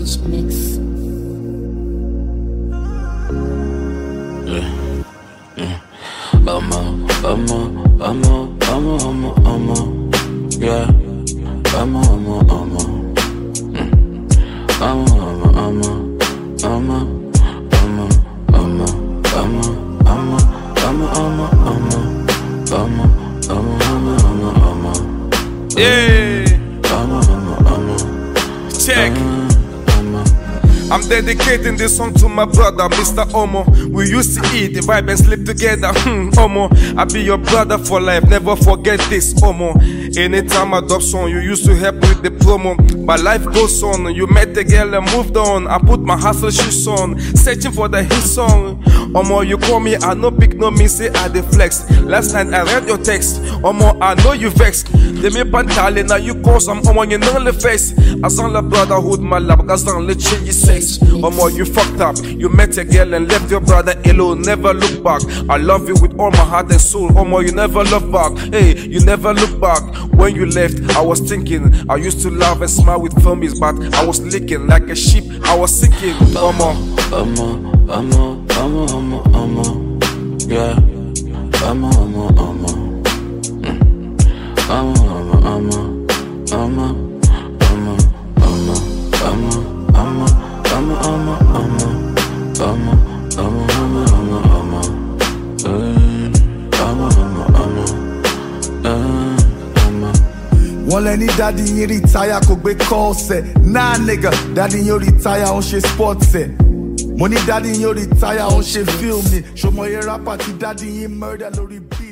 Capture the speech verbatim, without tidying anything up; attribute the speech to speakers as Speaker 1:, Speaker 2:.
Speaker 1: H Mix.
Speaker 2: Yeah, yeah. Vamos, vamos, vamos, vamos, vamos, vamos. Yeah, vamos, vamos, vamos. Mm. Vamos, vamos, vamos, vamos, vamos, vamos, vamos, vamos, vamos, vamos, vamos, vamos, vamos, vamos, vamos.
Speaker 3: Yeah.
Speaker 2: Vamos, vamos, vamos.
Speaker 3: Check. I'm dedicating this song to my brother, Mister Omo. We used to eat, the vibe and sleep together. Hmm, Omo, I be your brother for life, never forget this, Omo. Anytime I drop song, you used to help with the promo. But life goes on, you met the girl and moved on. I put my hustle shoes on, searching for the hit song. Omo, you call me, I no pick no me, say I dey flex. Last night I read your text, Omo, I know you vexed. They me pantale, now you call some Omo, you know the face. As on the brotherhood, my lab, cause don't let change your sex. Omo, you fucked up, you met a girl and left your brother alone, never look back. I love you with all my heart and soul, Omo, you never look back. Hey, you never look back. When you left, I was thinking, I used to laugh and smile with filmies, but I was licking like a sheep, I was sinking. Omo,
Speaker 2: Omo, Omo, Omo, Omo, Omo. Yeah, Omo, Omo, Omo. Mm. Omo, Omo, Omo, Omo, Omo, Omo, Omo. Omo, omo, omo, omo, omo, omo, omo, omo, omo, omo, omo, omo, omo.
Speaker 4: Wọ́n lẹ́ni daddy yín retire kò gbé call set. Nah nigga, daddy yín retire ó ń ṣe sports set. Mo ní daddy yín retire ó ń ṣe film ni. Ṣọmọ yẹn rapper tí daddy yín murder lórí beat.